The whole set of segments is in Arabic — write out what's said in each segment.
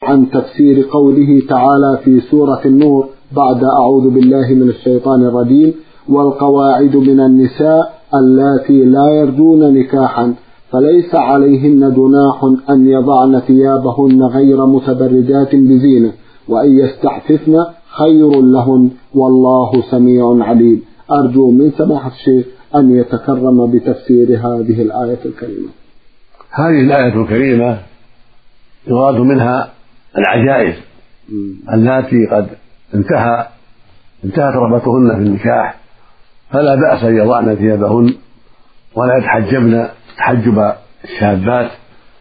عن تفسير قوله تعالى في سورة النور بعد أعوذ بالله من الشيطان الرجيم: والقواعد من النساء اللاتي لا يرجون نكاحا فليس عليهن جناح أن يضعن ثيابهن غير متبرجات بزينة وأن يستعففن خير لهن والله سميع عليم. أرجو من سماحة الشيخ أن يتكرم بتفسير هذه الآية الكريمة. هذه الآية الكريمة يراد منها العجائز اللاتي قد انتهت رغبتهن في النكاح، فلا بأس أن يضعن ثيابهن ولا يتحجبن تحجب الشابات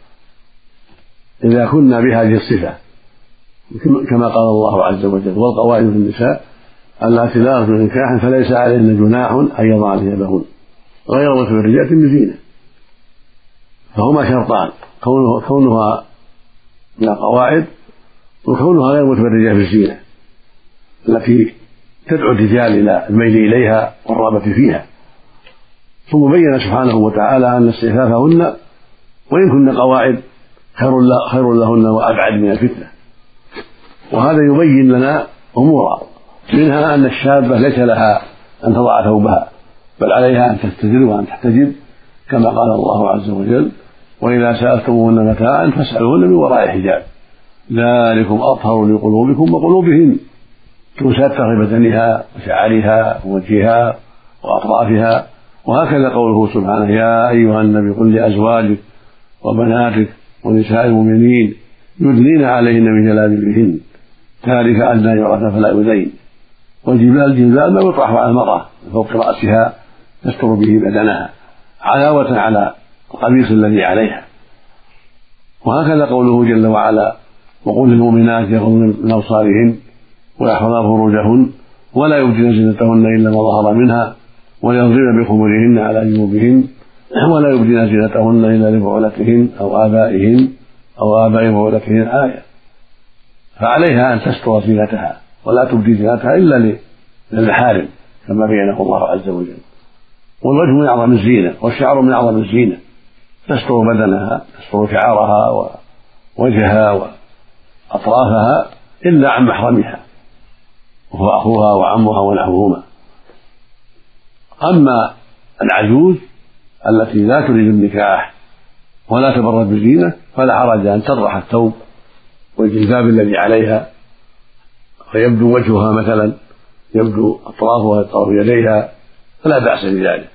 إذا كنا بهذه الصفة، كما قال الله عز وجل: والقواعد من النساء اللاتي لا يرجون نكاحا فليس عليهن جناح أن يضعن ثيابهن غير متبرجات بزينة. فهما شرطان: كونها من القواعد، وكونها غير متبرجة بالزينة التي تدعو الرجال إلى الميل إليها والرغبة فيها. ثم بين سبحانه وتعالى أن استعفافهن وإن كن قواعد خير لهن وأبعد من الفتنة. وهذا يبين لنا أمورا، منها أن الشابة ليس لها أن تضع ثوبها، بل عليها أن تستتر وأن تحتجب، كما قال الله عز وجل: وإذا سألتموهن متاعا فاسألوهن من وراء حجاب ذلكم أطهر لقلوبكم وقلوبهن. تستر بدنها وشعرها ووجهها وأطرافها. وهكذا قوله سبحانه: يا أيها النبي قل لأزواجك وبناتك ونساء المؤمنين يدنين عليهن من جلابيبهن ذلك أدنى يعرفن فلا يؤذين. والجلباب ما يطرح على المرأة من فوق رأسها تستر به بدنها علاوة على القميص الذي عليها. وهكذا قوله جل وعلا: وقل للمؤمنات يغضن من أبصارهن ويحفظن فروجهن ولا يبدين زينتهن إلا ما ظهر منها وليضربن بخمرهن على جيوبهن ولا يبدين زينتهن إلا لبعولتهن أو آبائهن أو آباء بعولتهن. آية. فعليها أن تستر زينتها ولا تبدي زينتها إلا للمحارم كما بينه الله عز وجل. والوجه من أعظم الزينة والشعر من أعظم الزينة، تستر بدنها، تستر شعرها ووجهها وأطرافها إلا عن محرمها وهو أخوها وعمها ونحوهما. أما العجوز التي لا تريد النكاح ولا تبرد بالزينة فلا حرج أن تطرح الثوب والجلباب الذي عليها فيبدو وجهها مثلا، يبدو أطرافها أطراف يديها، فلا بأس بذلك.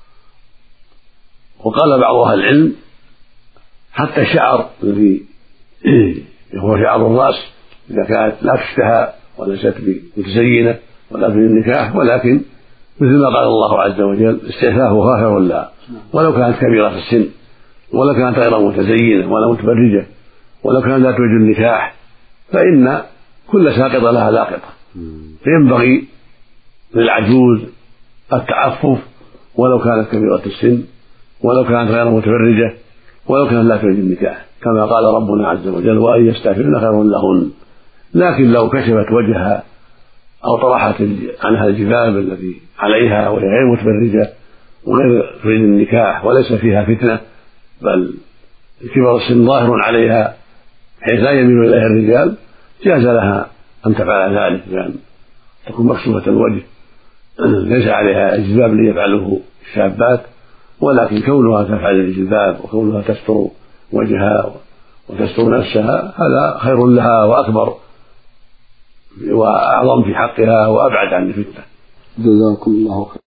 وقال بعض أهل العلم حتى الشعر الذي هو شعر الرأس إذا كانت لا تشتهى وليست متزينة ولا في النكاح، ولكن مثل ما قال الله عز وجل: استعفافها خير لها ولو كانت كبيرة في السن، ولو كانت غير متزينة ولا متبرجة، ولو كانت لا تريد النكاح، فإن كل ساقطة لها لاقطة. فينبغي للعجوز التعفف ولو كانت كبيرة السن، ولو كانت غير متبرجة، ولو كانت لا تريد النكاح، كما قال ربنا عز وجل: وأن يستعففن خير لهن. لكن لو كشفت وجهها أو طرحت عنها الجباب الذي عليها وهي غير متبرجة وغير تريد النكاح وليس فيها فتنة، بل كبر السن ظاهر عليها حيث لا يميل إليها الرجال، جاز لها أن تفعل ذلك، لأن تكون مكشوفة الوجه ليس عليها الجباب اللي يفعله الشابات، ولكن كونها تفعل الجباب وكونها تستر وجهها وتستر نفسها هذا خير لها وأكبر وأعظم في حقها وأبعد عن الفتنة. جزاكم الله خير.